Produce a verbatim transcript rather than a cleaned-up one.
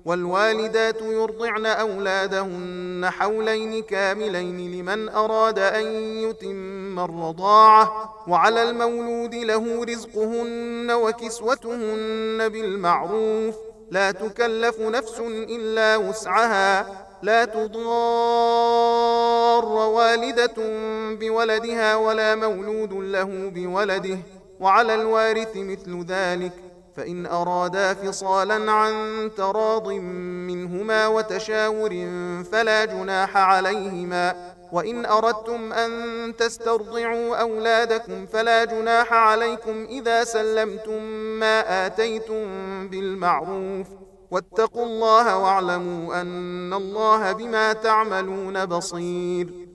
والوالدات يرضعن أولادهن حولين كاملين لمن أراد أن يتم الرضاعة، وعلى المولود له رزقهن وكسوتهن بالمعروف، لا تكلف نفس إلا وسعها، لا تضار والدة بولدها ولا مولود له بولده، وعلى الوارث مثل ذلك، فإن أرادا فصالا عن تراض منهما وتشاور فلا جناح عليهما، وإن أردتم أن تسترضعوا أولادكم فلا جناح عليكم إذا سلمتم ما آتيتم بالمعروف، واتقوا الله واعلموا أن الله بما تعملون بصير.